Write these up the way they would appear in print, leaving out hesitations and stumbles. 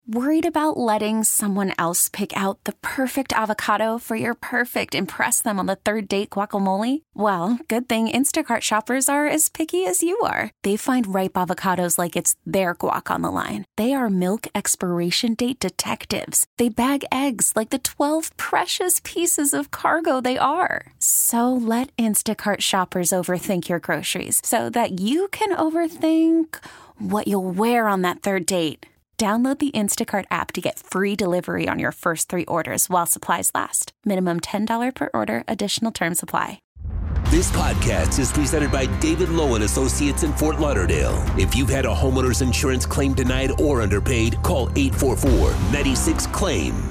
Worried about letting someone else pick out the perfect avocado for your perfect impress them on the third date guacamole? Well, good thing Instacart shoppers are as picky as you are. They find ripe avocados like it's their guac on the line. They are milk expiration date detectives. They bag eggs like the 12 precious pieces of cargo they are. So let Instacart shoppers overthink your groceries so that you can overthink what you'll wear on that third date. Download the Instacart app to get free delivery on your first 3 orders while supplies last. Minimum $10 per order. Additional terms apply. This podcast is presented by David Lowe and Associates in Fort Lauderdale. If you've had a homeowner's insurance claim denied or underpaid, call 844-96-CLAIM.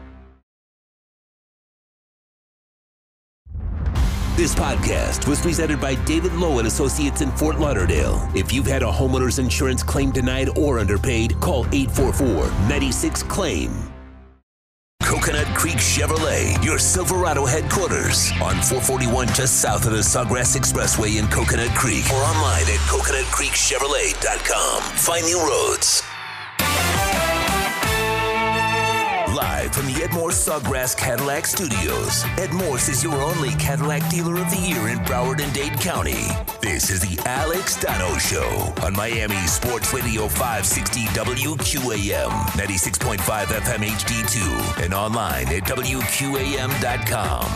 This podcast was presented by David Lowe and Associates in Fort Lauderdale. If you've had a homeowner's insurance claim denied or underpaid, call 844-96-CLAIM. Coconut Creek Chevrolet, your Silverado headquarters on 441 just south of the Sawgrass Expressway in Coconut Creek or online at coconutcreekchevrolet.com. Find new roads. Live from the Ed Morse Sawgrass Cadillac Studios, Ed Morse is your only Cadillac dealer of the year in Broward and Dade County. This is the Alex Donno Show on Miami Sports Radio 560 WQAM, 96.5 FM HD2, and online at WQAM.com.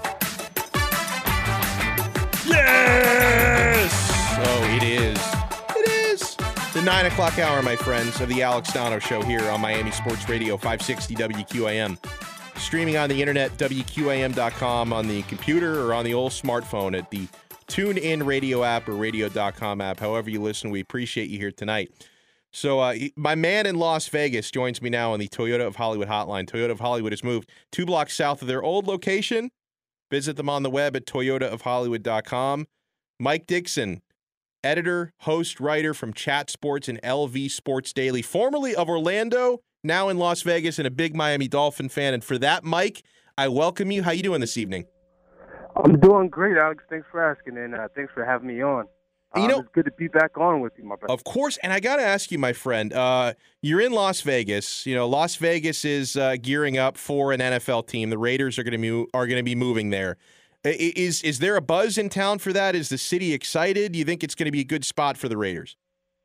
Yes! Oh, it is. The 9 o'clock hour, my friends, of the Alex Donno Show here on Miami Sports Radio 560 WQAM. Streaming on the internet, WQAM.com on the computer or on the old smartphone at the TuneIn Radio app or radio.com app. However you listen, we appreciate you here tonight. So my man in Las Vegas joins me now on the Toyota of Hollywood hotline. Toyota of Hollywood has moved 2 blocks south of their old location. Visit them on the web at toyotaofhollywood.com. Mike Dixon, editor, host, writer from Chat Sports and LV Sports Daily, formerly of Orlando, now in Las Vegas, and a big Miami Dolphin fan. And for that, Mike, I welcome you. How you doing this evening? I'm doing great, Alex. Thanks for asking, and thanks for having me on. It's good to be back on with you, my brother. Of course, and I got to ask you, my friend, you're in Las Vegas. You know, Las Vegas is gearing up for an NFL team. The Raiders are going to be moving there. Is there a buzz in town for that? Is the city excited? Do you think it's going to be a good spot for the Raiders?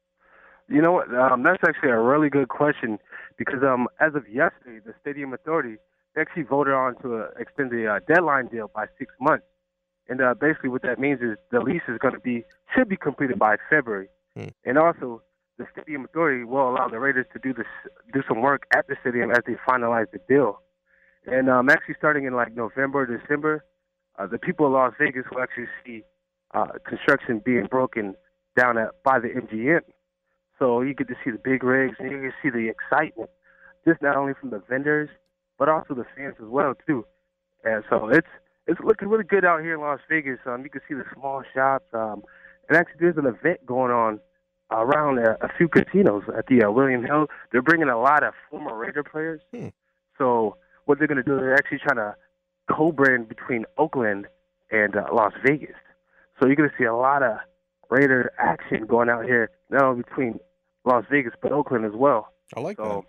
You know what? That's actually a really good question because as of yesterday, the Stadium Authority actually voted on to extend the deadline deal by 6 months. And basically what that means is the lease is should be completed by February. And also, the Stadium Authority will allow the Raiders to do some work at the stadium as they finalize the deal. And actually starting in like November, December, the people of Las Vegas will actually see construction being broken down by the MGM. So you get to see the big rigs, and you can see the excitement, just not only from the vendors, but also the fans as well, too. And so it's looking really good out here in Las Vegas. You can see the small shops. And actually there's an event going on around a few casinos at the William Hill. They're bringing a lot of former Raider players. So what they're going to do, they're actually trying to co-brand between Oakland and Las Vegas. So you're going to see a lot of Raider action going out here, not only between Las Vegas, but Oakland as well. I like that.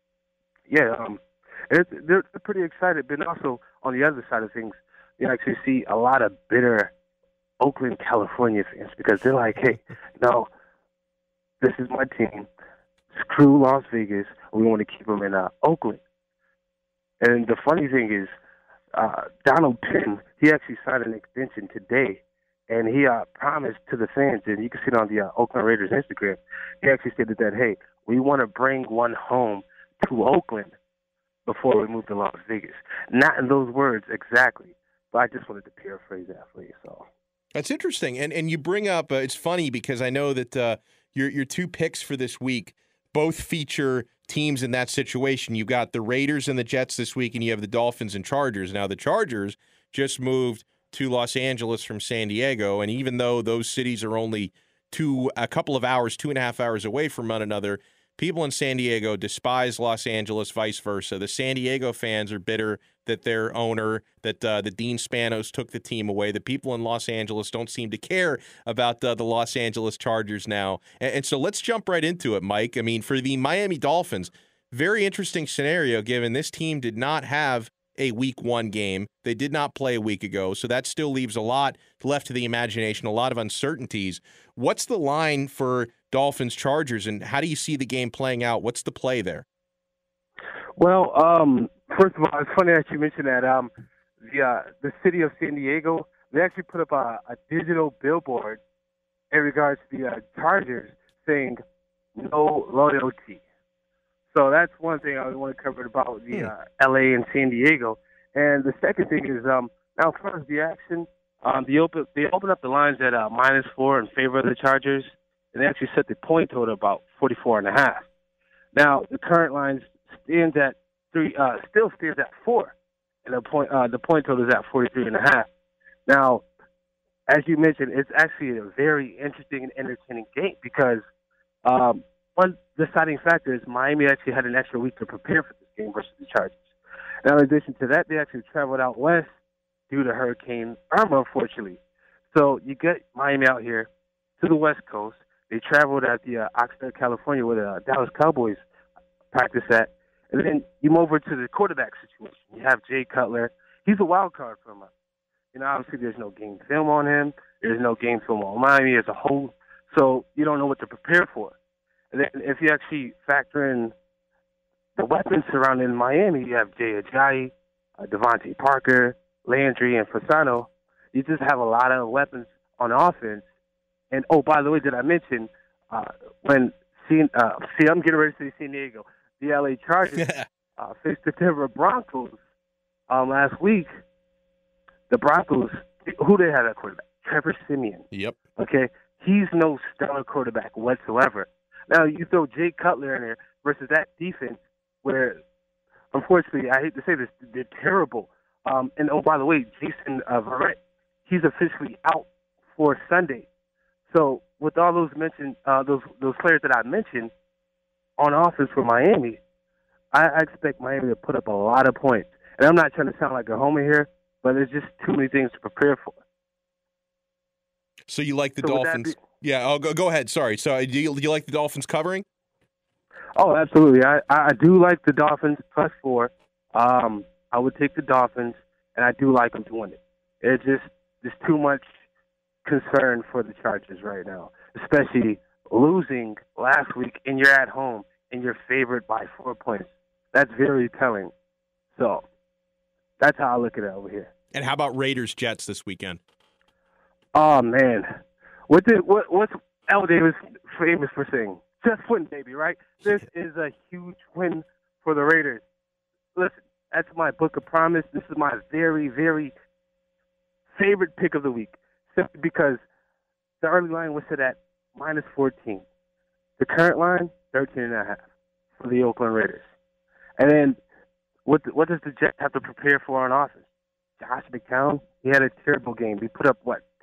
Yeah, they're pretty excited. But also, on the other side of things, you actually see a lot of bitter Oakland, California fans because they're like, hey, no, this is my team. Screw Las Vegas. We want to keep them in Oakland. And the funny thing is, Donald Penn, he actually signed an extension today, and he promised to the fans, and you can see it on the Oakland Raiders Instagram, he actually stated that, hey, we want to bring one home to Oakland before we move to Las Vegas. Not in those words exactly, but I just wanted to paraphrase that for you. So that's interesting, and you bring up, it's funny because I know that your 2 picks for this week both feature teams in that situation. You've got the Raiders and the Jets this week, and you have the Dolphins and Chargers. Now, the Chargers just moved to Los Angeles from San Diego, and even though those cities are only a couple of hours, 2.5 hours away from one another, people in San Diego despise Los Angeles, vice versa. The San Diego fans are bitter that their owner, that the Dean Spanos took the team away. The people in Los Angeles don't seem to care about the Los Angeles Chargers now. And so let's jump right into it, Mike. I mean, for the Miami Dolphins, very interesting scenario given this team did not have a week 1 game. They did not play a week ago, so that still leaves a lot left to the imagination, a lot of uncertainties. What's the line for Dolphins-Chargers, and how do you see the game playing out? What's the play there? Well, first of all, it's funny that you mentioned that. The city of San Diego, they actually put up a digital billboard in regards to the Chargers saying no loyalty. So that's one thing I want to cover about the LA and San Diego. And the second thing is now as far as the action, they opened up the lines at -4 in favor of the Chargers, and they actually set the point total about 44.5. Now the current line stands at still stands at 4, and the point total is at 43.5. Now, as you mentioned, it's actually a very interesting and entertaining game because one deciding factor is Miami actually had an extra week to prepare for this game versus the Chargers. Now, in addition to that, they actually traveled out west due to Hurricane Irma, unfortunately. So you get Miami out here to the West Coast. They traveled at the Oxnard, California, where the Dallas Cowboys practice at. And then you move over to the quarterback situation. You have Jay Cutler. He's a wild card for them. Obviously there's no game film on him. There's no game film on Miami as a whole. So you don't know what to prepare for. And then if you actually factor in the weapons surrounding Miami, you have Jay Ajayi, Devontae Parker, Landry, and Fasano. You just have a lot of weapons on offense. And, oh, by the way, did I mention I'm getting ready to say San Diego. The LA Chargers faced the Denver Broncos last week. The Broncos, who they had at quarterback? Trevor Siemian. Yep. Okay? He's no stellar quarterback whatsoever. Now, you throw Jay Cutler in there versus that defense where, unfortunately, I hate to say this, they're terrible. And, oh, by the way, Jason Verrett, he's officially out for Sunday. So with all those those players that I mentioned on offense for Miami, I expect Miami to put up a lot of points. And I'm not trying to sound like a homer here, but there's just too many things to prepare for. So you like the Dolphins? Yeah, go ahead. Sorry. So do you like the Dolphins covering? Oh, absolutely. I do like the Dolphins +4. I would take the Dolphins, and I do like them to win it. It's just too much concern for the Chargers right now, especially losing last week, and you're at home, and you're favored by 4 points. That's very telling. So that's how I look at it over here. And how about Raiders-Jets this weekend? Oh, man. What's Al Davis famous for saying? Just win, baby, right? This is a huge win for the Raiders. Listen, that's my book of promise. This is my very, very favorite pick of the week, simply because the early line was set at -14. The current line, 13.5 for the Oakland Raiders. And then what does the Jets have to prepare for on offense? Josh McCown, he had a terrible game. He put up,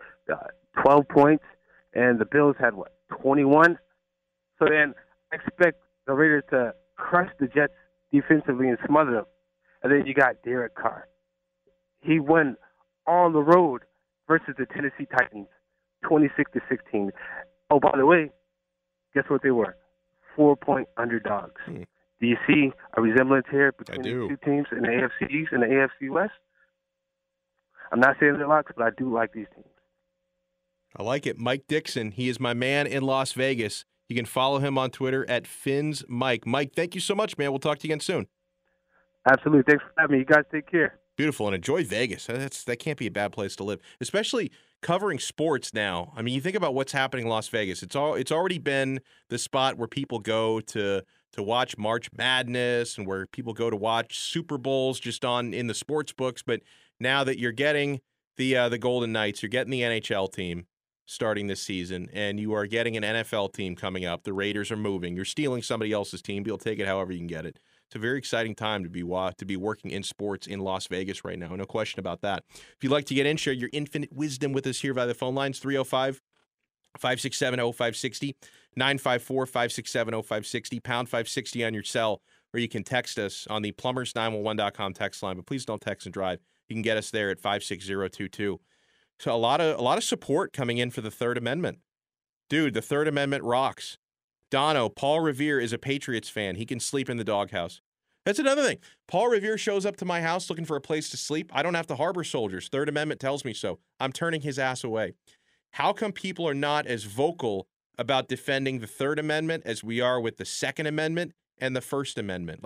12 points, and the Bills had, 21? So then I expect the Raiders to crush the Jets defensively and smother them. And then you got Derek Carr. He won on the road versus the Tennessee Titans, 26-16. Oh, by the way, guess what they were? 4-point underdogs. Do you see a resemblance here between the two teams in the AFC East and the AFC West? I'm not saying they're locks, but I do like these teams. I like it. Mike Dixon, he is my man in Las Vegas. You can follow him on Twitter at FinsMike. Mike, thank you so much, man. We'll talk to you again soon. Absolutely. Thanks for having me. You guys take care. Beautiful, and enjoy Vegas. That can't be a bad place to live, especially covering sports now. I mean, you think about what's happening in Las Vegas. It's already been the spot where people go to watch March Madness and where people go to watch Super Bowls just in the sports books. But now that you're getting the Golden Knights, you're getting the NHL team starting this season, and you are getting an NFL team coming up. The Raiders are moving. You're stealing somebody else's team. You'll take it however you can get it. It's a very exciting time to be working in sports in Las Vegas right now. No question about that. If you'd like to get in, share your infinite wisdom with us here via the phone lines, 305-567-0560, 954-567-0560, pound 560 on your cell, or you can text us on the plumbers911.com text line, but please don't text and drive. You can get us there at 56022. So a lot of support coming in for the Third Amendment. Dude, the Third Amendment rocks. Dono, Paul Revere is a Patriots fan. He can sleep in the doghouse. That's another thing. Paul Revere shows up to my house looking for a place to sleep. I don't have to harbor soldiers. Third Amendment tells me so. I'm turning his ass away. How come people are not as vocal about defending the Third Amendment as we are with the Second Amendment and the First Amendment?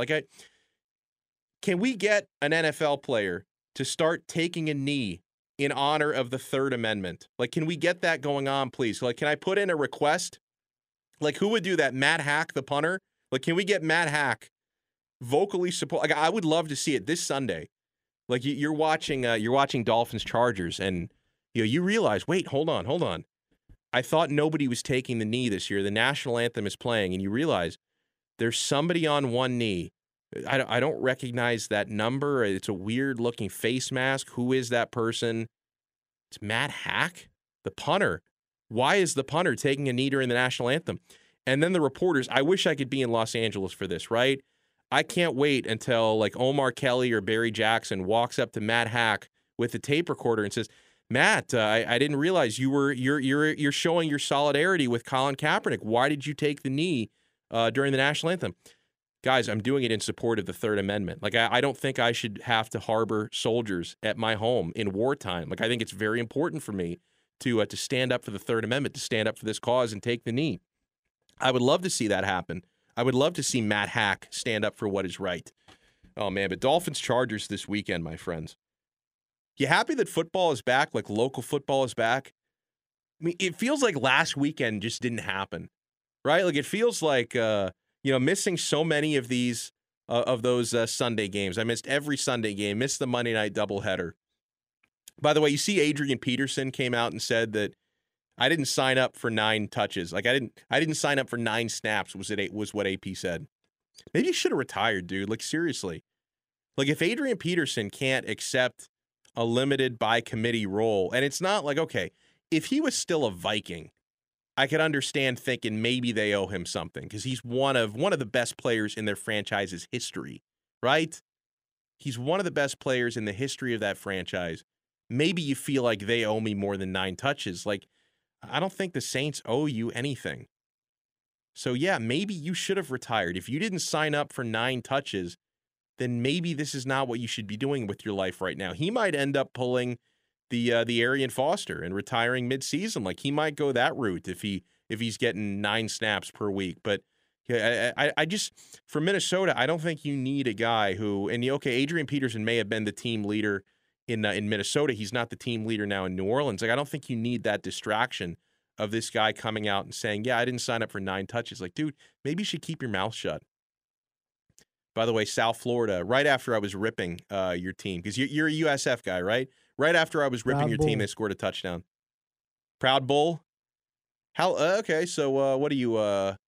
Can we get an NFL player to start taking a knee in honor of the Third Amendment? Can we get that going on, please? Can I put in a request? Who would do that? Matt Hack, the punter? Can we get Matt Hack vocally support? I would love to see it this Sunday. You're watching Dolphins Chargers, and you realize, wait, hold on. I thought nobody was taking the knee this year. The national anthem is playing, and you realize there's somebody on one knee. I don't recognize that number. It's a weird-looking face mask. Who is that person? It's Matt Hack, the punter. Why is the punter taking a knee during the national anthem? And then the reporters, I wish I could be in Los Angeles for this, right? I can't wait until Omar Kelly or Barry Jackson walks up to Matt Hack with a tape recorder and says, Matt, I didn't realize you're showing your solidarity with Colin Kaepernick. Why did you take the knee during the national anthem? Guys, I'm doing it in support of the Third Amendment. I don't think I should have to harbor soldiers at my home in wartime. I think it's very important for me to stand up for the Third Amendment, to stand up for this cause and take the knee. I would love to see that happen. I would love to see Matt Hack stand up for what is right. Oh, man, but Dolphins Chargers this weekend, my friends. You happy that football is back, local football is back? I mean, it feels like last weekend just didn't happen, right? It feels like, missing so many of these, of those Sunday games. I missed every Sunday game, missed the Monday night doubleheader. By the way, you see Adrian Peterson came out and said that I didn't sign up for 9 touches. I didn't sign up for 9 snaps was what AP said. Maybe you should have retired, dude. Seriously. If Adrian Peterson can't accept a limited by committee role, and it's not okay, if he was still a Viking, I could understand thinking maybe they owe him something because he's one of the best players in their franchise's history, right? He's one of the best players in the history of that franchise. Maybe you feel like they owe me more than 9 touches. I don't think the Saints owe you anything. So, yeah, maybe you should have retired. If you didn't sign up for 9 touches, then maybe this is not what you should be doing with your life right now. He might end up pulling the Arian Foster and retiring midseason. He might go that route if he's getting 9 snaps per week. But I just, for Minnesota, I don't think you need a guy who, and Adrian Peterson may have been the team leader in Minnesota. He's not the team leader now in New Orleans. I don't think you need that distraction of this guy coming out and saying, yeah, I didn't sign up for 9 touches. Dude, maybe you should keep your mouth shut. By the way, South Florida, right after I was ripping your team, because you're a USF guy, right? Right after I was ripping your team, they scored a touchdown. Proud Bull? Okay, so what are you,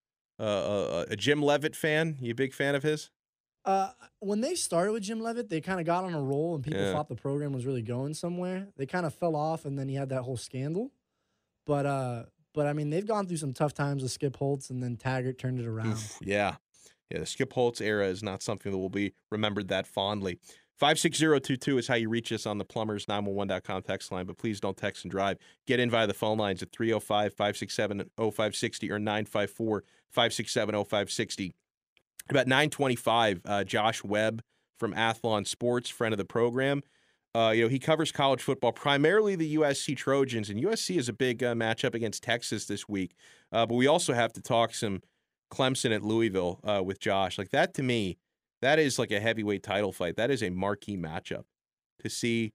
a Jim Leavitt fan? You a big fan of his? When they started with Jim Leavitt, they kind of got on a roll and people thought the program was really going somewhere. They kind of fell off, and then he had that whole scandal. But I mean, they've gone through some tough times with Skip Holtz, and then Taggart turned it around. Oof, yeah, the Skip Holtz era is not something that will be remembered that fondly. 56022 is how you reach us on the plumbers911.com text line, but please don't text and drive. Get in via the phone lines at 305-567-0560 or 954-567-0560. About 9:25, Josh Webb from Athlon Sports, friend of the program. He covers college football, primarily the USC Trojans, and USC is a big matchup against Texas this week. But we also have to talk some Clemson at Louisville with Josh. That, to me, that is a heavyweight title fight. That is a marquee matchup to see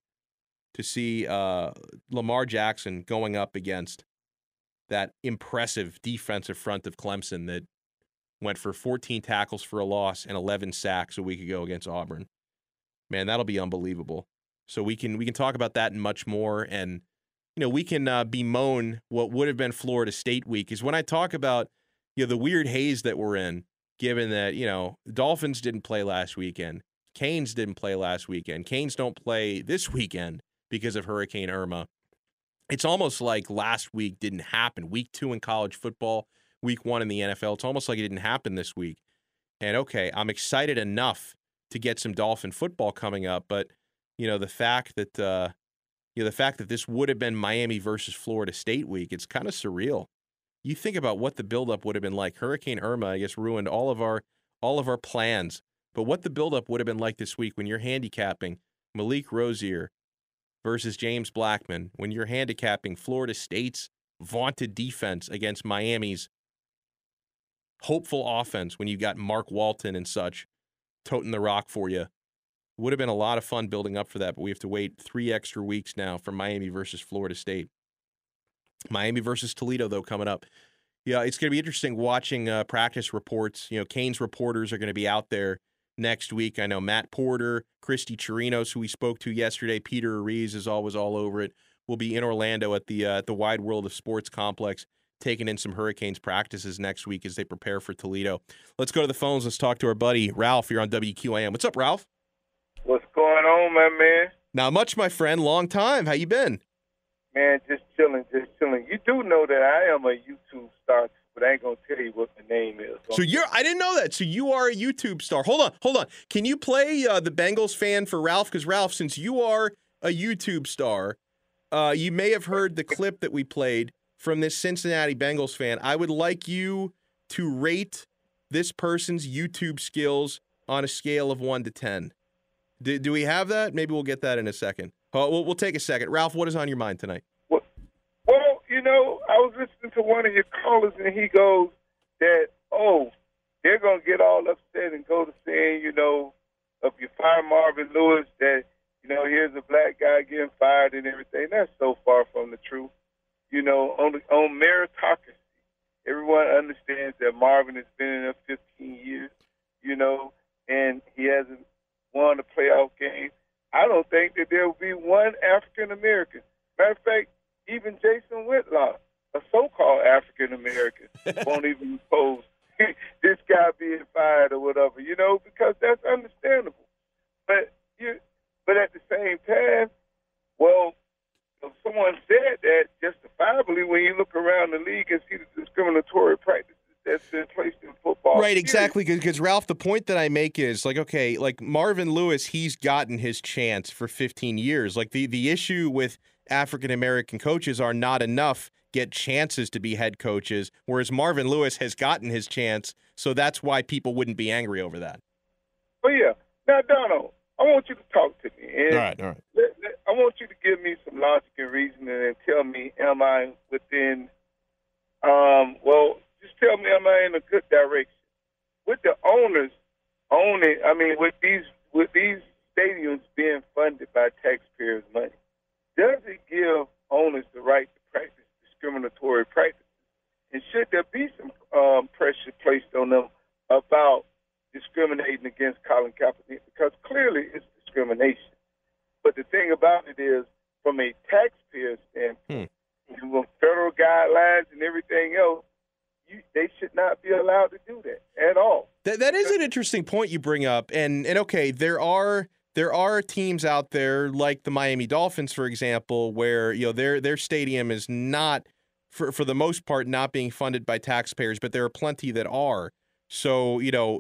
Lamar Jackson going up against that impressive defensive front of Clemson that went for 14 tackles for a loss and 11 sacks a week ago against Auburn. Man, that'll be unbelievable. So we can talk about that and much more, and we can bemoan what would have been Florida State week. Is when I talk about the weird haze that we're in, given that Dolphins didn't play last weekend, Canes didn't play last weekend, Canes don't play this weekend because of Hurricane Irma. It's almost like last week didn't happen. Week 2 in college football, week 1 in the NFL. It's almost like it didn't happen this week. And okay, I'm excited enough to get some Dolphin football coming up, but the fact that this would have been Miami versus Florida State week, it's kind of surreal. you think about what the buildup would have been like. Hurricane Irma, I guess, ruined all of our plans. But what the buildup would have been like this week when you're handicapping Malik Rosier versus James Blackman, when you're handicapping Florida State's vaunted defense against Miami's hopeful offense, when you got Mark Walton and such toting the rock for you. Would have been a lot of fun building up for that, but we have to wait 3 extra weeks now for Miami versus Florida State. Miami versus Toledo, though, coming up. Yeah, it's going to be interesting watching practice reports. You know, Canes reporters are going to be out there next week. I know Matt Porter, Christy Chirinos, who we spoke to yesterday, Peter Ariz is always all over it, will be in Orlando at the Wide World of Sports complex, taking in some Hurricanes practices next week as they prepare for Toledo. Let's go to the phones. Let's talk to our buddy Ralph here on WQAM. What's up, Ralph? What's going on, my man? Not much, my friend. Long time. How you been? Man, just chilling. You do know that I am a YouTube star, but I ain't going to tell you what the name is. So I didn't know that. So you are a YouTube star. Hold on. Can you play the Bengals fan for Ralph? Because, Ralph, since you are a YouTube star, you may have heard the clip that we played from this Cincinnati Bengals fan. I would like you to rate this person's YouTube skills on a scale of 1 to 10. Do we have that? Maybe we'll get that in a second. We'll take a second. Ralph, what is on your mind tonight? Well, I was listening to one of your callers, and he goes that, they're going to get all upset and go to saying, if you fire Marvin Lewis, that, here's a black guy getting fired and everything. That's so far from the truth. On meritocracy, everyone understands that Marvin has been in there 15 years, and he hasn't won a playoff game. I don't think that there will be one African-American. Matter of fact, even Jason Whitlock, a so-called African-American, won't even oppose this guy being fired or whatever, because that's understandable. But at the same time, if someone said that justifiably, when you look around the league and see the discriminatory practices that's been placed in football. Right, exactly. Because, Ralph, the point that I make is, like Marvin Lewis, he's gotten his chance for 15 years. Like, the issue with African-American coaches are not enough get chances to be head coaches, whereas Marvin Lewis has gotten his chance, so that's why people wouldn't be angry over that. Oh, yeah. Now, Donald, I want you to talk to me. And all right. I want you to give me some logic and reasoning and tell me, am I within just tell me, am I in a good direction? With the owners owning, with these stadiums being funded by taxpayers' money, does it give owners the right to practice discriminatory practices? And should there be some pressure placed on them about discriminating against Colin Kaepernick? Because clearly it's discrimination. But the thing about it is, from a taxpayer standpoint, from federal guidelines and everything else, they should not be allowed to do that at all. That is an interesting point you bring up. And okay, there are teams out there like the Miami Dolphins, for example, where their stadium is not, for the most part, not being funded by taxpayers, but there are plenty that are. So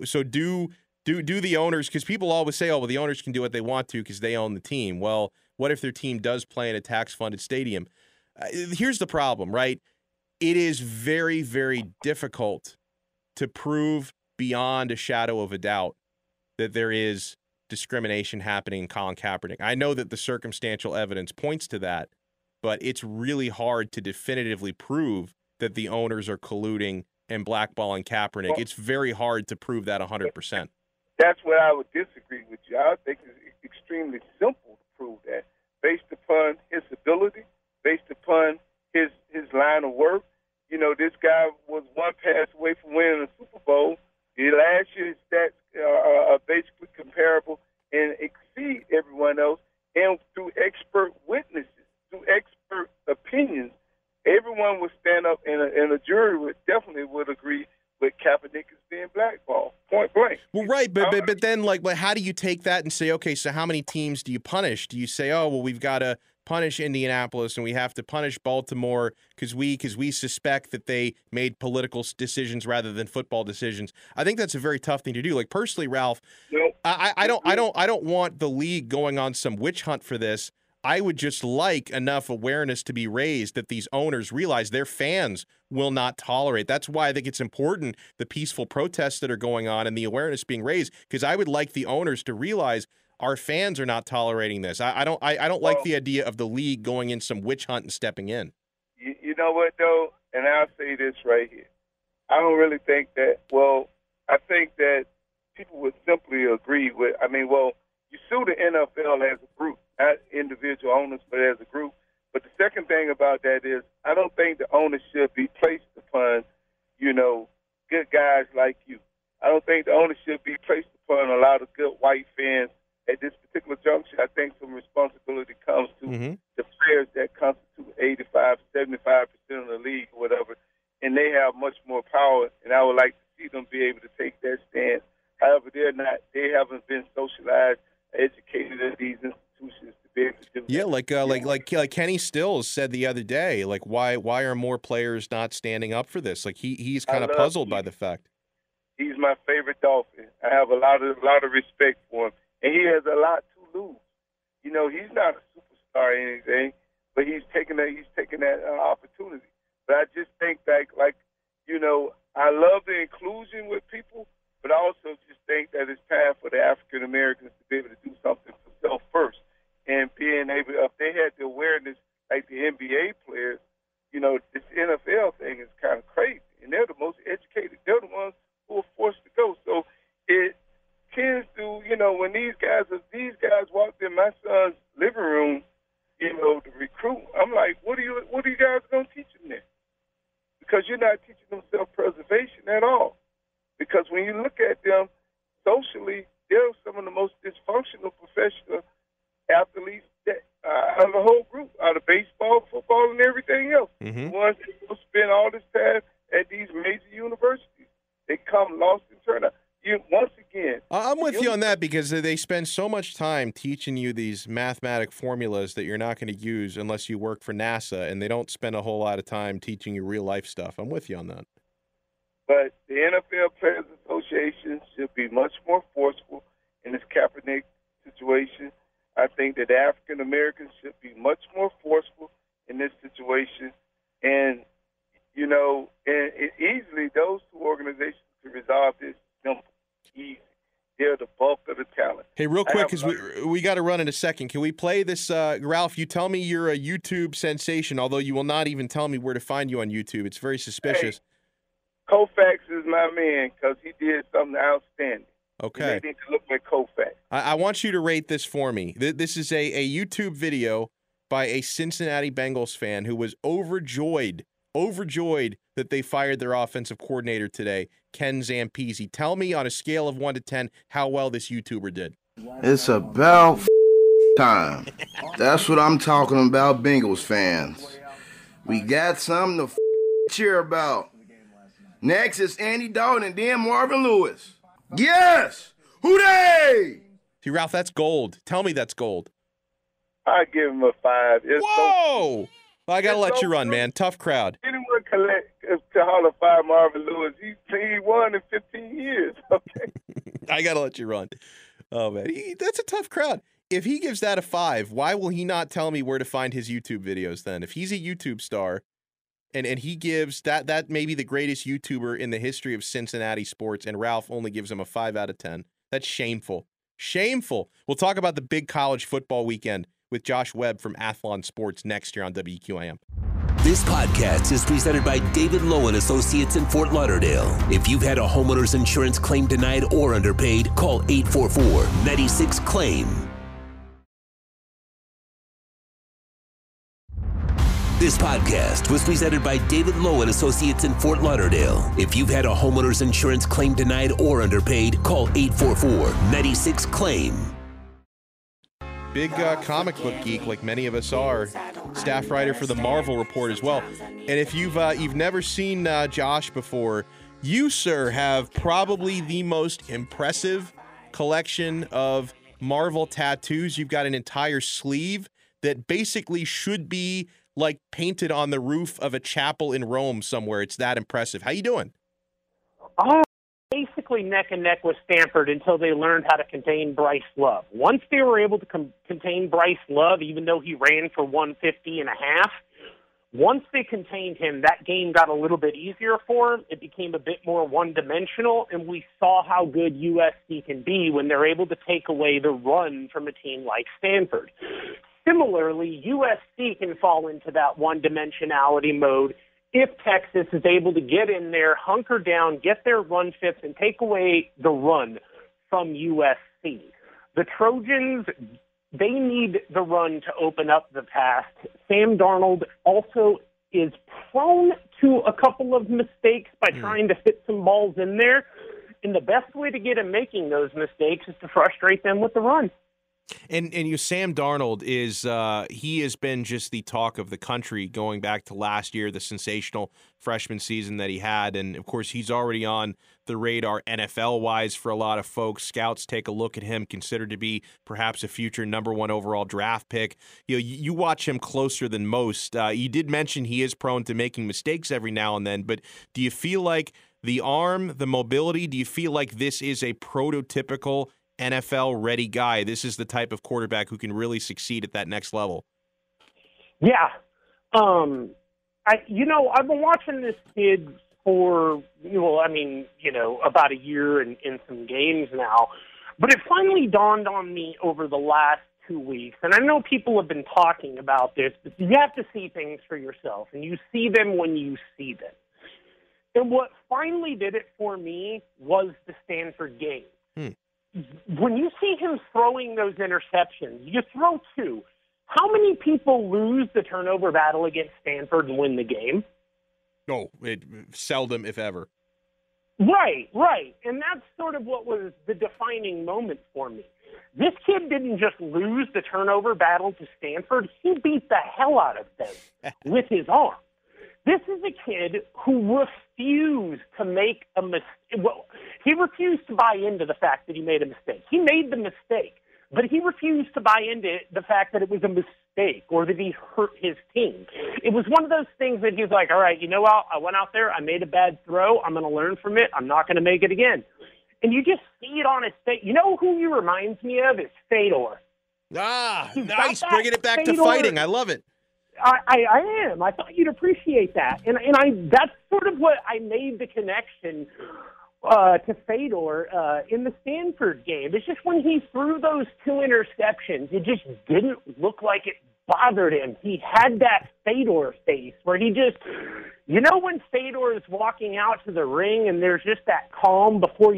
do the owners, because people always say, the owners can do what they want to because they own the team. Well, what if their team does play in a tax-funded stadium? Here's the problem, right? It is very, very difficult to prove beyond a shadow of a doubt that there is discrimination happening in Colin Kaepernick. I know that the circumstantial evidence points to that, but it's really hard to definitively prove that the owners are colluding and blackballing Kaepernick. It's very hard to prove that 100%. That's where I would disagree with you. I think it's extremely simple to prove that, based upon his ability, based upon his line of work. This guy was one pass away from winning a Super Bowl. Last year's stats are basically comparable and exceed everyone else. And through expert witnesses, through expert opinions, everyone would stand up, and a jury would agree with Kaepernick as being blackballed, point blank. Well, right, but then, how do you take that and say, okay, so how many teams do you punish? Do you say, we've got to punish Indianapolis and we have to punish Baltimore because we suspect that they made political decisions rather than football decisions? I think that's a very tough thing to do. Like, personally, Ralph, I don't want the league going on some witch hunt for this. I would just like enough awareness to be raised that these owners realize their fans will not tolerate. That's why I think it's important, the peaceful protests that are going on and the awareness being raised, because I would like the owners to realize our fans are not tolerating this. I don't like the idea of the league going in some witch hunt and stepping in. You know what, though? And I'll say this right here. I don't really think that, I think that people would simply agree with, you sue the NFL as a group, not individual owners, but as a group. But the second thing about that is I don't think the owners should be placed upon, good guys like you. I don't think the owners should be placed upon a lot of good white fans at this particular juncture. I think some responsibility comes to the players that constitute 85, 75% of the league or whatever, and they have much more power, and I would like to see them be able to take that stance. However, they haven't been socialized, educated at these institutions to be able to do that. Like Kenny Stills said the other day, like why are more players not standing up for this? Like he's kind of puzzled by the fact. He's my favorite Dolphin. I have a lot of respect for him, and he has a lot to lose. He's not a superstar or anything, but he's taking that opportunity. But I just think that, I love the inclusion with people, but I also just think that it's time for the African Americans to be able to do something for self first, and being able, if they had the awareness like the NBA players, this NFL thing is kind of crazy, and they're the most educated. They're the ones who are forced to go. So it tends to, when these guys walked in my son's living room, to recruit, I'm like, what are you guys going to teach them there? Because you're not teaching them self-preservation at all. Because when you look at them socially, they're some of the most dysfunctional professional athletes out of the whole group, out of baseball, football, and everything else. The ones that spend all this time at these major universities, they come lost and turn out. Once again, I'm with you on that, because they spend so much time teaching you these mathematic formulas that you're not going to use unless you work for NASA, and they don't spend a whole lot of time teaching you real life stuff. I'm with you on that. But the NFL Players Association should be much more forceful in this Kaepernick situation. I think that African Americans should be much more forceful in this situation, and easily those two organizations can resolve this simple. Easy. They're the bulk of the talent. Hey, real quick, because we got to run in a second. Can we play this? Ralph, you tell me you're a YouTube sensation, although you will not even tell me where to find you on YouTube. It's very suspicious. Hey, Koufax is my man because he did something outstanding. Okay. They need to look at Koufax. I want you to rate this for me. This is a YouTube video by a Cincinnati Bengals fan who was overjoyed that they fired their offensive coordinator today, Ken Zampese. Tell me on a scale of 1 to 10 how well this YouTuber did. It's about time. That's what I'm talking about, Bengals fans. We got something to cheer about. Next is Andy Dalton and then Marvin Lewis. Yes! Who they? See, Ralph, that's gold. Tell me that's gold. I give him a 5. Whoa! Well, I got to let you run, man. Tough crowd. Anyone to Hall of Fame Marvin Lewis, he won in 15 years. Okay. I got to let you run. Oh, man. That's a tough crowd. If he gives that a 5, why will he not tell me where to find his YouTube videos then? If he's a YouTube star and he gives that may be the greatest YouTuber in the history of Cincinnati sports, and Ralph only gives him a 5 out of 10, that's shameful. Shameful. We'll talk about the big college football weekend with Josh Webb from Athlon Sports next year on WQAM. This podcast is presented by David Lowe & Associates in Fort Lauderdale. If you've had a homeowner's insurance claim denied or underpaid, call 844-96-CLAIM. This podcast was presented by David Lowe & Associates in Fort Lauderdale. If you've had a homeowner's insurance claim denied or underpaid, call 844-96-CLAIM. Big comic book geek, like many of us are. Staff writer for the Marvel Report as well. And if you've never seen Josh before, you, sir, have probably the most impressive collection of Marvel tattoos. You've got an entire sleeve that basically should be like painted on the roof of a chapel in Rome somewhere. It's that impressive. How you doing? Oh, basically basically neck and neck with Stanford until they learned how to contain Bryce Love. Once they were able to contain Bryce Love, even though he ran for 150.5, once they contained him, that game got a little bit easier for him. It became a bit more one-dimensional, and we saw how good USC can be when they're able to take away the run from a team like Stanford. Similarly, USC can fall into that one-dimensionality mode if Texas is able to get in there, hunker down, get their run fits, and take away the run from USC. The Trojans, they need the run to open up the pass. Sam Darnold also is prone to a couple of mistakes by trying to fit some balls in there, and the best way to get him making those mistakes is to frustrate them with the run. And Sam Darnold is he has been just the talk of the country going back to last year, the sensational freshman season that he had, and of course he's already on the radar NFL-wise for a lot of folks. Scouts take a look at him, considered to be perhaps a future number 1 overall draft pick. You watch him closer than most. You did mention he is prone to making mistakes every now and then, but do you feel like the arm, the mobility, do you feel like this is a prototypical NFL-ready guy? This is the type of quarterback who can really succeed at that next level. Yeah. I've been watching this kid for, about a year and in some games now. But it finally dawned on me over the last 2 weeks, and I know people have been talking about this, but you have to see things for yourself, and you see them when you see them. And what finally did it for me was the Stanford game. When you see him throwing those interceptions, you throw 2. How many people lose the turnover battle against Stanford and win the game? No, seldom, if ever. Right. And that's sort of what was the defining moment for me. This kid didn't just lose the turnover battle to Stanford. He beat the hell out of them with his arm. This is a kid who refused to make a mistake. Well, he refused to buy into the fact that he made a mistake. He made the mistake, but he refused to buy into the fact that it was a mistake or that he hurt his team. It was one of those things that he was like, all right, you know what? I went out there. I made a bad throw. I'm going to learn from it. I'm not going to make it again. And you just see it on his face. You know who he reminds me of? Is Fedor. Nice. Bringing it back to fighting. I love it. I am. I thought you'd appreciate that. And that's sort of what I made the connection to Fedor in the Stanford game. It's just when he threw those 2 interceptions, it just didn't look like it bothered him. He had that Fedor face where he just, when Fedor is walking out to the ring and there's just that calm before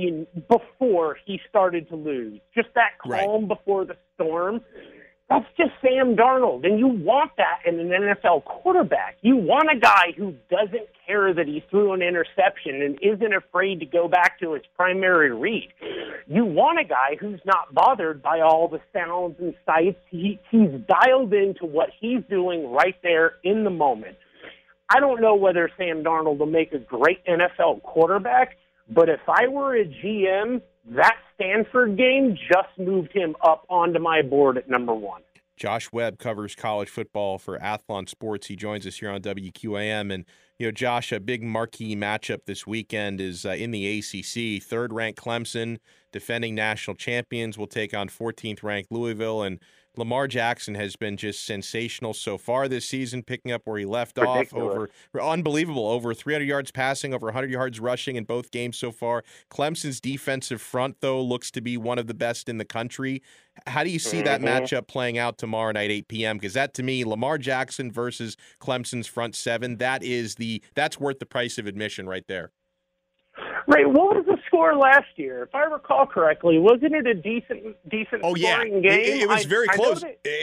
he started to lose, just that calm before the storm. That's just Sam Darnold, and you want that in an NFL quarterback. You want a guy who doesn't care that he threw an interception and isn't afraid to go back to his primary read. You want a guy who's not bothered by all the sounds and sights. He's dialed into what he's doing right there in the moment. I don't know whether Sam Darnold will make a great NFL quarterback, but if I were a GM, that Stanford game just moved him up onto my board at number 1. Josh Webb covers college football for Athlon Sports. He joins us here on WQAM. And, Josh, a big marquee matchup this weekend is in the ACC. Third-ranked Clemson, defending national champions, will take on 14th-ranked Louisville. And Lamar Jackson has been just sensational so far this season, picking up where he left off. Unbelievable. Over 300 yards passing, over 100 yards rushing in both games so far. Clemson's defensive front, though, looks to be one of the best in the country. How do you see that matchup playing out tomorrow night, 8 p.m.? Because that, to me, Lamar Jackson versus Clemson's front 7, that's worth the price of admission right there. Right. What was the score last year? If I recall correctly, wasn't it a decent scoring game? It was very close.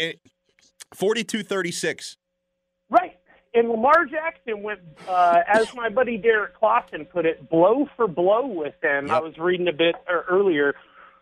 42-36. Right. And Lamar Jackson went, as my buddy Derek Clausen put it, blow for blow with them. Yep. I was reading a bit earlier.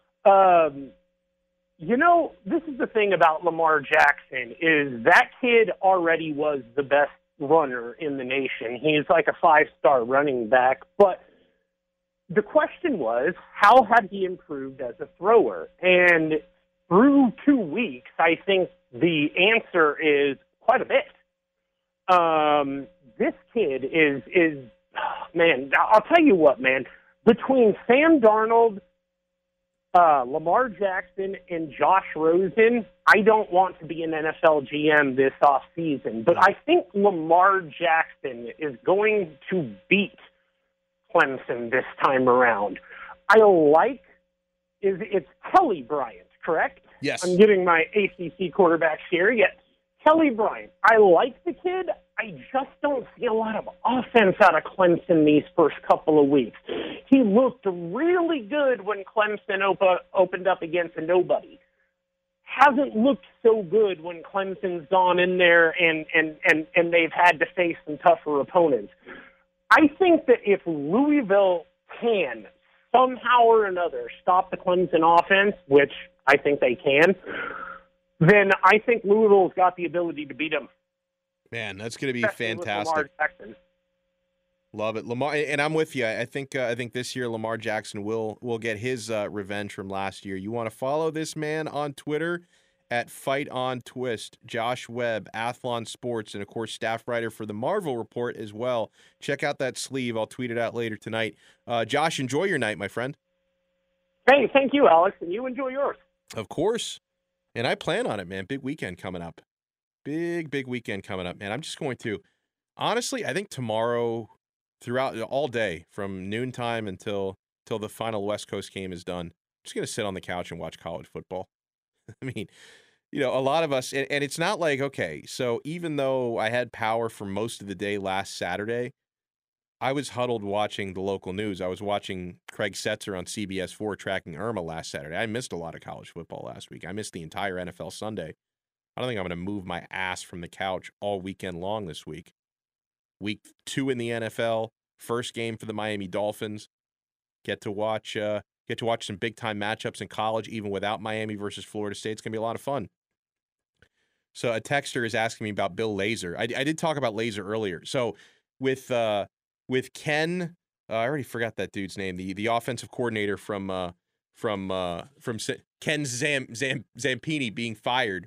This is the thing about Lamar Jackson is that kid already was the best runner in the nation. He's like a 5-star running back, but the question was, how had he improved as a thrower? And through 2 weeks, I think the answer is quite a bit. This kid is man, I'll tell you what, man. between Sam Darnold, Lamar Jackson, and Josh Rosen, I don't want to be an NFL GM this offseason, but I think Lamar Jackson is going to beat Clemson this time around. It's Kelly Bryant, correct? Yes. I'm getting my ACC quarterbacks here. Yes, Kelly Bryant. I like the kid. I just don't see a lot of offense out of Clemson these first couple of weeks. He looked really good when Clemson opened up against a nobody. Hasn't looked so good when Clemson's gone in there and they've had to face some tougher opponents. I think that if Louisville can somehow or another stop the Clemson offense, which I think they can, then I think Louisville's got the ability to beat them. Man, that's going to be Especially fantastic. Lamar Jackson. Love it, Lamar, and I'm with you. I think this year Lamar Jackson will get his revenge from last year. You want to follow this man on Twitter at Fight on Twist, Josh Webb, Athlon Sports, and of course staff writer for the Marvel Report as well. Check out that sleeve. I'll tweet it out later tonight. Josh, enjoy your night, my friend. Hey, thank you, Alex, and you enjoy yours. Of course, and I plan on it, man. Big weekend coming up. Big weekend coming up, man. I'm just going to, honestly, I think tomorrow, throughout all day, from noontime until the final West Coast game is done, I'm just going to sit on the couch and watch college football. I mean, a lot of us, and it's not like, okay, so even though I had power for most of the day last Saturday, I was huddled watching the local news. I was watching Craig Setzer on CBS4 tracking Irma last Saturday. I missed a lot of college football last week. I missed the entire NFL Sunday. I don't think I'm going to move my ass from the couch all weekend long this week. Week 2 in the NFL, first game for the Miami Dolphins. Get to watch some big-time matchups in college, even without Miami versus Florida State. It's going to be a lot of fun. So a texter is asking me about Bill Lazor. I did talk about Lazor earlier. So with Ken, I already forgot that dude's name, the offensive coordinator from Ken Zampini being fired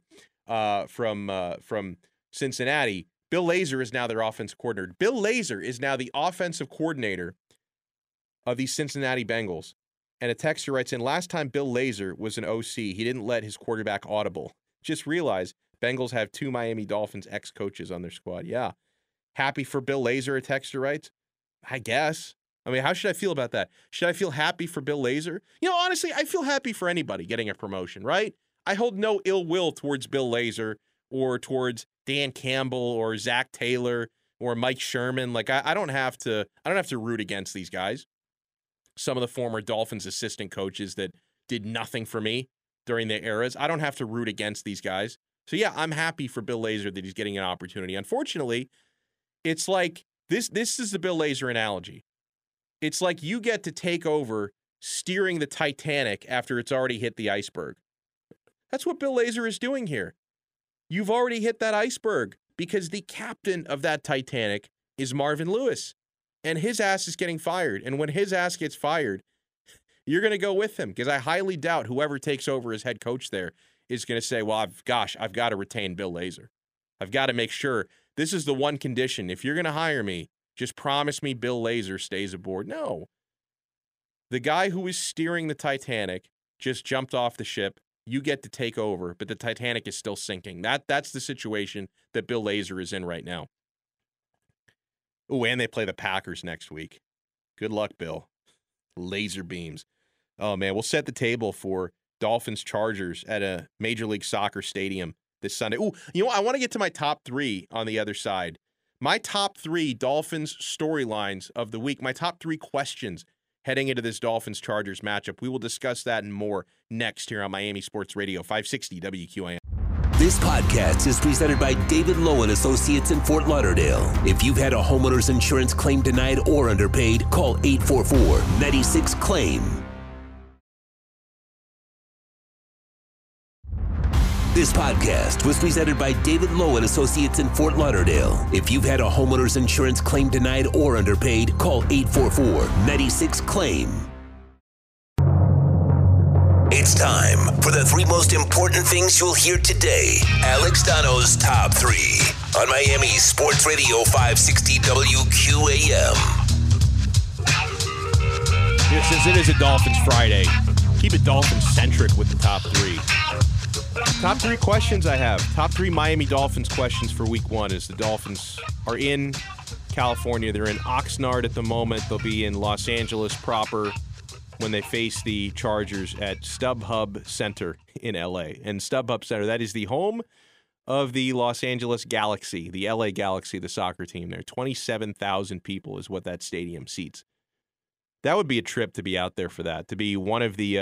from Cincinnati. Bill Lazor is now their offensive coordinator. Bill Lazor is now the offensive coordinator of the Cincinnati Bengals. And a texter writes in, last time Bill Lazor was an OC, he didn't let his quarterback audible. Just realize Bengals have 2 Miami Dolphins ex-coaches on their squad. Yeah. Happy for Bill Lazor, a texter writes? I guess. I mean, how should I feel about that? Should I feel happy for Bill Lazor? Honestly, I feel happy for anybody getting a promotion, right? I hold no ill will towards Bill Lazor or towards Dan Campbell or Zach Taylor or Mike Sherman. Like, I don't have to root against these guys. Some of the former Dolphins assistant coaches that did nothing for me during their eras. I don't have to root against these guys. So, yeah, I'm happy for Bill Lazor that he's getting an opportunity. Unfortunately, it's like this is the Bill Lazor analogy. It's like you get to take over steering the Titanic after it's already hit the iceberg. That's what Bill Lazor is doing here. You've already hit that iceberg because the captain of that Titanic is Marvin Lewis. And his ass is getting fired. And when his ass gets fired, you're going to go with him because I highly doubt whoever takes over as head coach there is going to say, well, I've got to retain Bill Lazor. I've got to make sure this is the one condition. If you're going to hire me, just promise me Bill Lazor stays aboard. No. The guy who is steering the Titanic just jumped off the ship. You get to take over, but the Titanic is still sinking. That's the situation that Bill Lazor is in right now. Oh, and they play the Packers next week. Good luck, Bill. Laser beams. Oh, man, we'll set the table for Dolphins-Chargers at a Major League Soccer stadium this Sunday. Oh, I want to get to my top 3 on the other side. My top 3 Dolphins storylines of the week. My top 3 questions heading into this Dolphins-Chargers matchup. We will discuss that and more next here on Miami Sports Radio 560 WQAM. This podcast is presented by David Lowe and Associates in Fort Lauderdale. If you've had a homeowner's insurance claim denied or underpaid, call 844-96-CLAIM. This podcast was presented by David Lowe and Associates in Fort Lauderdale. If you've had a homeowner's insurance claim denied or underpaid, call 844-96-CLAIM. It's time for the 3 most important things you'll hear today. Alex Donno's Top 3 on Miami Sports Radio 560 WQAM. Since it is a Dolphins Friday, keep it Dolphins-centric with the top three. Top three questions I have. Top three Miami Dolphins questions for week one as the Dolphins are in California. They're in Oxnard at the moment. They'll be in Los Angeles proper when they face the Chargers at StubHub Center in L.A. And StubHub Center, that is the home of the Los Angeles Galaxy, the L.A. Galaxy, the soccer team there. 27,000 people is what that stadium seats. That would be a trip to be out there for that, to be one of the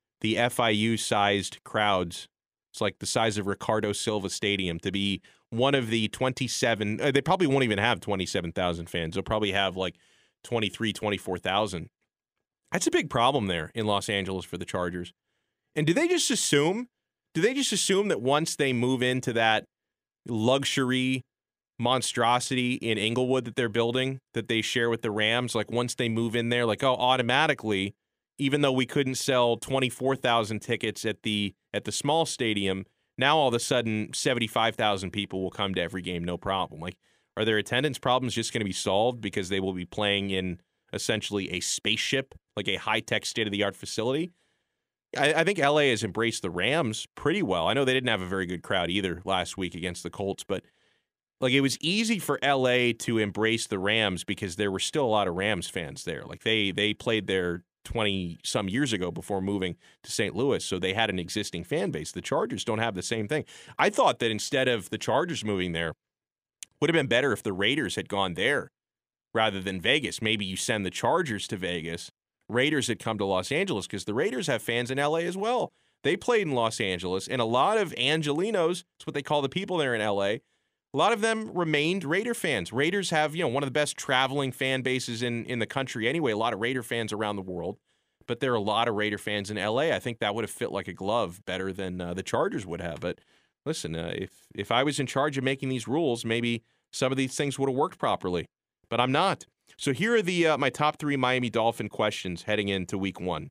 FIU-sized crowds. It's like the size of Ricardo Silva Stadium, to be one of the 27. They probably won't even have 27,000 fans. They'll probably have like 23, 24,000. That's a big problem there in Los Angeles for the Chargers. And do they just assume that once they move into that luxury monstrosity in Inglewood that they're building, that they share with the Rams, like once they move in there, like, oh, automatically, even though we couldn't sell 24,000 tickets at the small stadium, now all of a sudden 75,000 people will come to every game, no problem. Like, are their attendance problems just going to be solved because they will be playing in essentially a spaceship, like a high-tech, state-of-the-art facility? I think LA has embraced the Rams pretty well. I know they didn't have a very good crowd either last week against the Colts, but like, it was easy for LA to embrace the Rams because there were still a lot of Rams fans there. Like, they played there 20-some years ago before moving to St. Louis, so they had an existing fan base. The Chargers don't have the same thing. I thought that instead of the Chargers moving there, would have been better if the Raiders had gone there rather than Vegas. Maybe you send the Chargers to Vegas. Raiders had come to Los Angeles because the Raiders have fans in LA as well. They played in Los Angeles, and a lot of Angelinos, that's what they call the people there in LA, a lot of them remained Raider fans. Raiders have, one of the best traveling fan bases in the country anyway. A lot of Raider fans around the world, but there are a lot of Raider fans in L.A. I think that would have fit like a glove better than the Chargers would have. But listen, if I was in charge of making these rules, maybe some of these things would have worked properly. But I'm not. So here are the my top three Miami Dolphin questions heading into week one.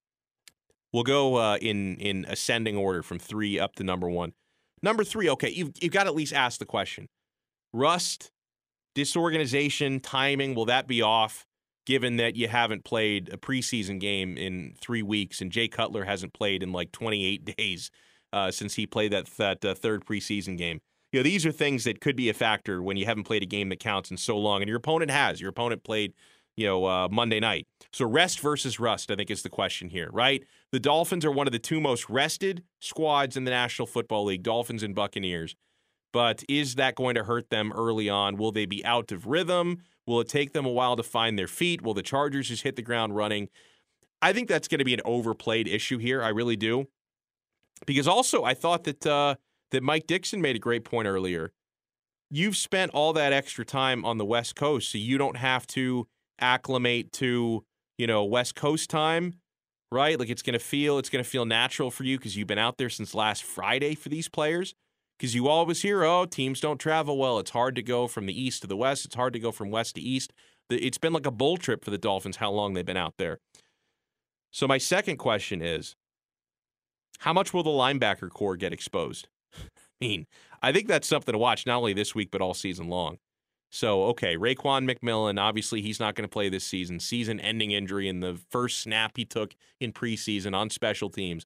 We'll go in ascending order from 3 up to number 1. Number 3, okay, you've got to at least ask the question. Rust, disorganization, timing, will that be off given that you haven't played a preseason game in 3 weeks and Jay Cutler hasn't played in like 28 days since he played that third preseason game? These are things that could be a factor when you haven't played a game that counts in so long, and your opponent has. Your opponent played Monday night. So rest versus rust, I think, is the question here, right? The Dolphins are one of the 2 most rested squads in the National Football League, Dolphins and Buccaneers. But is that going to hurt them early on? Will they be out of rhythm? Will it take them a while to find their feet? Will the Chargers just hit the ground running? I think that's going to be an overplayed issue here. I really do. Because also, I thought that Mike Dixon made a great point earlier. You've spent all that extra time on the West Coast, so you don't have to acclimate to, West Coast time, right? Like, it's going to feel natural for you because you've been out there since last Friday for these players. Because you always hear, teams don't travel well. It's hard to go from the east to the west. It's hard to go from west to east. It's been like a bull trip for the Dolphins how long they've been out there. So my second question is, how much will the linebacker core get exposed? I think that's something to watch, not only this week, but all season long. So, okay, Raekwon McMillan, obviously he's not going to play this season. Season-ending injury in the first snap he took in preseason on special teams.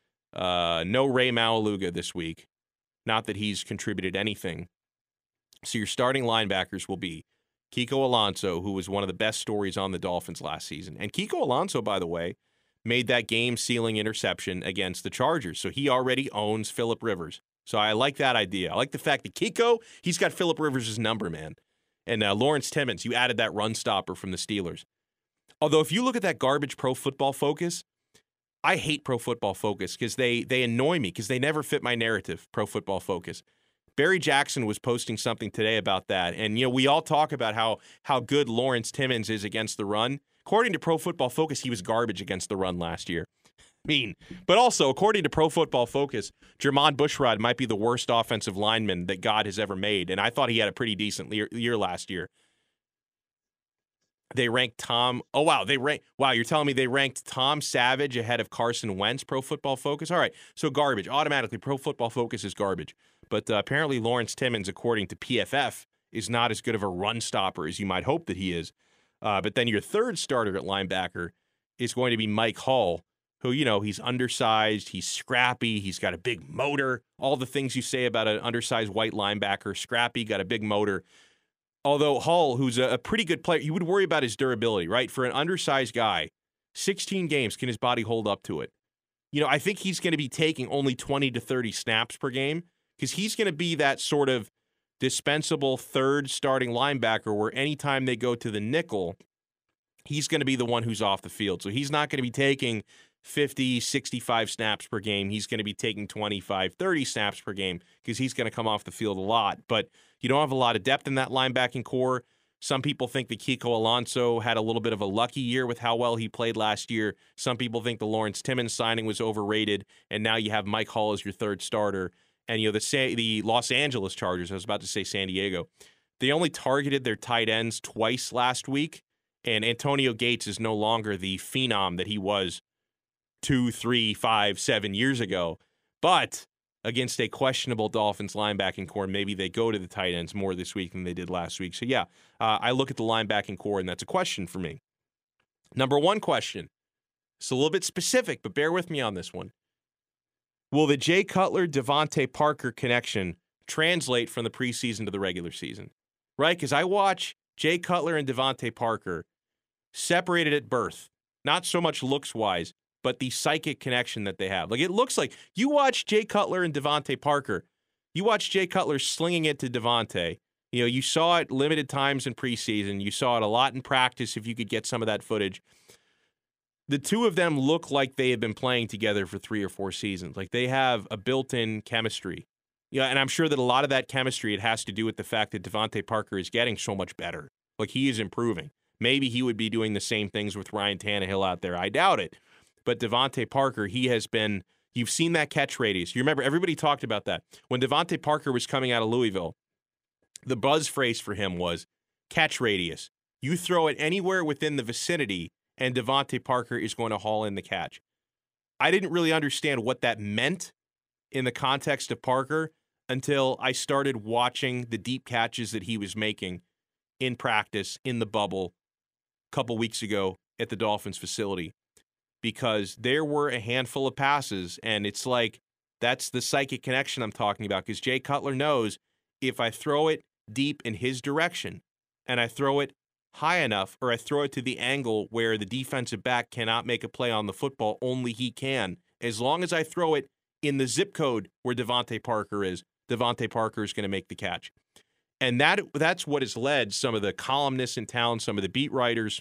No Ray Maualuga this week. Not that he's contributed anything. So your starting linebackers will be Kiko Alonso, who was one of the best stories on the Dolphins last season. And Kiko Alonso, by the way, made that game-sealing interception against the Chargers. So he already owns Phillip Rivers. So I like that idea. I like the fact that Kiko, he's got Phillip Rivers' number, man. And Lawrence Timmons, you added that run stopper from the Steelers. Although if you look at that garbage Pro Football Focus, I hate Pro Football Focus because they annoy me because they never fit my narrative, Pro Football Focus. Barry Jackson was posting something today about that. And, we all talk about how good Lawrence Timmons is against the run. According to Pro Football Focus, he was garbage against the run last year. But also, according to Pro Football Focus, Jermon Bushrod might be the worst offensive lineman that God has ever made, and I thought he had a pretty decent year last year. They ranked Tom. Oh, wow. Wow, you're telling me they ranked Tom Savage ahead of Carson Wentz, Pro Football Focus? All right, so garbage. Automatically, Pro Football Focus is garbage. But apparently Lawrence Timmons, according to PFF, is not as good of a run stopper as you might hope that he is. But then your third starter at linebacker, is going to be Mike Hull, who, he's undersized, he's scrappy, he's got a big motor, all the things you say about an undersized white linebacker, scrappy, got a big motor. Although Hull, who's a pretty good player, you would worry about his durability, right? For an undersized guy, 16 games, can his body hold up to it? I think he's going to be taking only 20 to 30 snaps per game because he's going to be that sort of dispensable third starting linebacker where anytime they go to the nickel, he's going to be the one who's off the field. So he's not going to be taking 50, 65 snaps per game. He's going to be taking 25, 30 snaps per game because he's going to come off the field a lot. But you don't have a lot of depth in that linebacking core. Some people think that Kiko Alonso had a little bit of a lucky year with how well he played last year. Some people think the Lawrence Timmons signing was overrated, and now you have Mike Hull as your third starter. And, the Los Angeles Chargers, I was about to say San Diego, they only targeted their tight ends twice last week, and Antonio Gates is no longer the phenom that he was 2, 3, 5, 7 years ago. But against a questionable Dolphins linebacking core, maybe they go to the tight ends more this week than they did last week. So, I look at the linebacking core, and that's a question for me. Number one question. It's a little bit specific, but bear with me on this one. Will the Jay Cutler, Devontae Parker connection translate from the preseason to the regular season? Right? Because I watch Jay Cutler and Devontae Parker separated at birth, not so much looks-wise, but the psychic connection that they have. Like, it looks like you watch Jay Cutler and Devontae Parker. You watch Jay Cutler slinging it to Devontae. You saw it limited times in preseason. You saw it a lot in practice if you could get some of that footage. The two of them look like they have been playing together for 3 or 4 seasons. Like, they have a built-in chemistry. And I'm sure that a lot of that chemistry, it has to do with the fact that Devontae Parker is getting so much better. Like, he is improving. Maybe he would be doing the same things with Ryan Tannehill out there. I doubt it. But Devontae Parker, he has been, you've seen that catch radius. You remember, everybody talked about that. When Devontae Parker was coming out of Louisville, the buzz phrase for him was catch radius. You throw it anywhere within the vicinity, and Devontae Parker is going to haul in the catch. I didn't really understand what that meant in the context of Parker until I started watching the deep catches that he was making in practice, in the bubble, a couple weeks ago at the Dolphins facility. Because there were a handful of passes, and it's like that's the psychic connection I'm talking about, because Jay Cutler knows if I throw it deep in his direction and I throw it high enough, or I throw it to the angle where the defensive back cannot make a play on the football, only he can. As long as I throw it in the zip code where Devontae Parker is, Devontae Parker is going to make the catch. And that's what has led some of the columnists in town, some of the beat writers,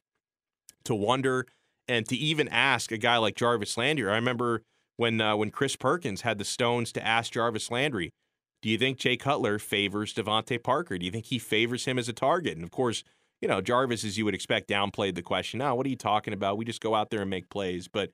to wonder and to even ask a guy like Jarvis Landry. I remember when Chris Perkins had the stones to ask Jarvis Landry, do you think Jay Cutler favors Devontae Parker? Do you think he favors him as a target? And, of course, Jarvis, as you would expect, downplayed the question. No, what are you talking about? We just go out there and make plays. But,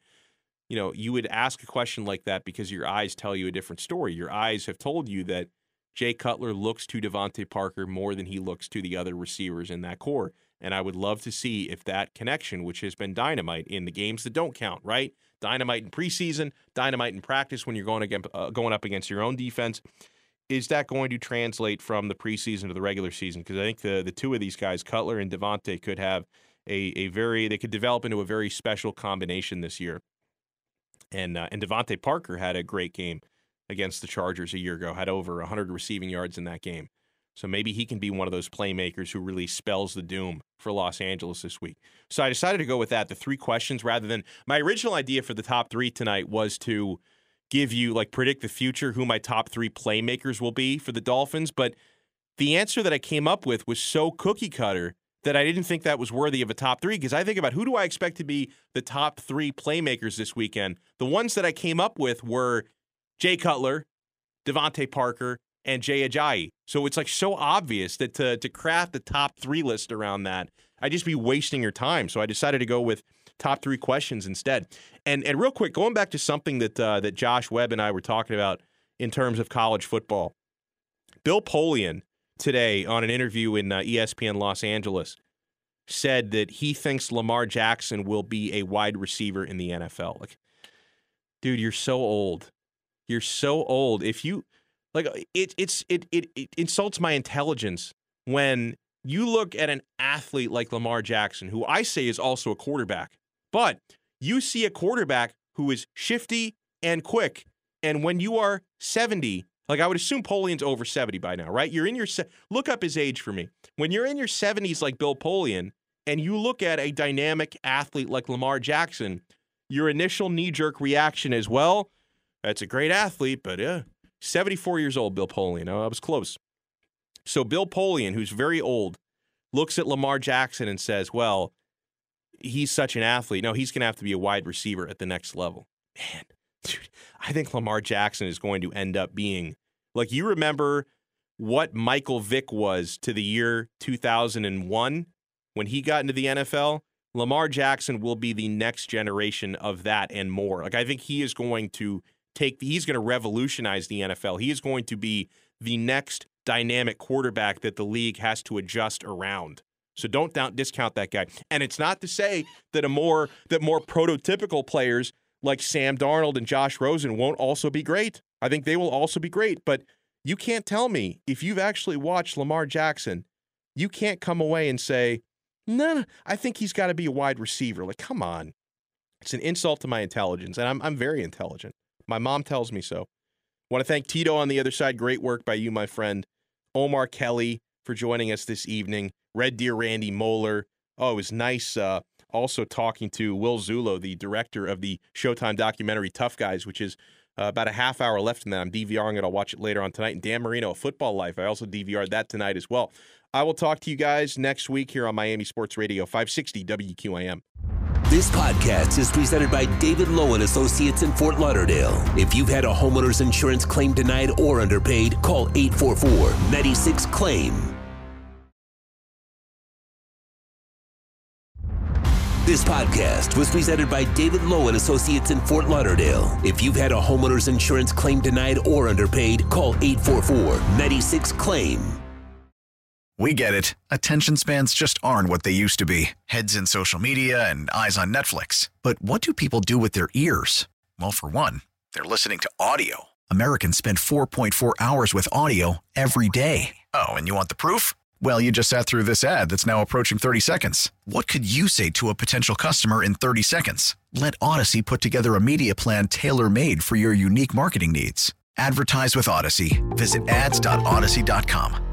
you would ask a question like that because your eyes tell you a different story. Your eyes have told you that Jay Cutler looks to Devontae Parker more than he looks to the other receivers in that core. And I would love to see if that connection, which has been dynamite in the games that don't count, right? Dynamite in preseason, dynamite in practice when you're going up against your own defense. Is that going to translate from the preseason to the regular season? Because I think the two of these guys, Cutler and Devontae, could have they could develop into a very special combination this year. And Devontae Parker had a great game against the Chargers a year ago, had over 100 receiving yards in that game. So maybe he can be one of those playmakers who really spells the doom for Los Angeles this week. So I decided to go with that, the 3 questions, rather than my original idea for the top 3 tonight was to give you, predict the future, who my top 3 playmakers will be for the Dolphins. But the answer that I came up with was so cookie cutter that I didn't think that was worthy of a top 3, because I think about who do I expect to be the top 3 playmakers this weekend. The ones that I came up with were Jay Cutler, Devontae Parker, and Jay Ajayi. So it's so obvious that to craft the top 3 list around that, I'd just be wasting your time. So I decided to go with top 3 questions instead. And real quick, going back to something that Josh Webb and I were talking about in terms of college football. Bill Polian today on an interview in ESPN Los Angeles said that he thinks Lamar Jackson will be a wide receiver in the NFL. Dude, you're so old. You're so old. If you it insults my intelligence when you look at an athlete like Lamar Jackson, who I say is also a quarterback, but you see a quarterback who is shifty and quick. And when you are 70, like I would assume Polian's over 70 by now, right? You're in your look up his age for me. When you're in your 70s like Bill Polian and you look at a dynamic athlete like Lamar Jackson, your initial knee-jerk reaction is, well, that's a great athlete, but 74 years old, Bill Polian. I was close. So Bill Polian, who's very old, looks at Lamar Jackson and says, well, he's such an athlete. No, he's going to have to be a wide receiver at the next level. Man, dude, I think Lamar Jackson is going to end up being, like, you remember what Michael Vick was to the year 2001 when he got into the NFL? Lamar Jackson will be the next generation of that and more. Like, I think he is going to he's going to revolutionize the NFL. He is going to be the next dynamic quarterback that the league has to adjust around. So don't discount that guy. And it's not to say that more prototypical players like Sam Darnold and Josh Rosen won't also be great. I think they will also be great. But you can't tell me, if you've actually watched Lamar Jackson, you can't come away and say, no, I think he's got to be a wide receiver. Like, come on. It's an insult to my intelligence, and I'm very intelligent. My mom tells me so. Want to thank Tito on the other side. Great work by you, my friend. Omar Kelly for joining us this evening. Red Deer Randy Moeller. Oh, it was nice also talking to Will Zulo, the director of the Showtime documentary Tough Guys, which is about a half hour left in that. I'm DVRing it. I'll watch it later on tonight. And Dan Marino, A Football Life. I also DVR'd that tonight as well. I will talk to you guys next week here on Miami Sports Radio, 560 WQAM. This podcast is presented by David Lowe and Associates in Fort Lauderdale. If you've had a homeowner's insurance claim denied or underpaid, call 844-96-CLAIM. This podcast was presented by David Lowe and Associates in Fort Lauderdale. If you've had a homeowner's insurance claim denied or underpaid, call 844-96-CLAIM. We get it. Attention spans just aren't what they used to be. Heads in social media and eyes on Netflix. But what do people do with their ears? Well, for one, they're listening to audio. Americans spend 4.4 hours with audio every day. Oh, and you want the proof? Well, you just sat through this ad that's now approaching 30 seconds. What could you say to a potential customer in 30 seconds? Let Odyssey put together a media plan tailor-made for your unique marketing needs. Advertise with Odyssey. Visit ads.odyssey.com.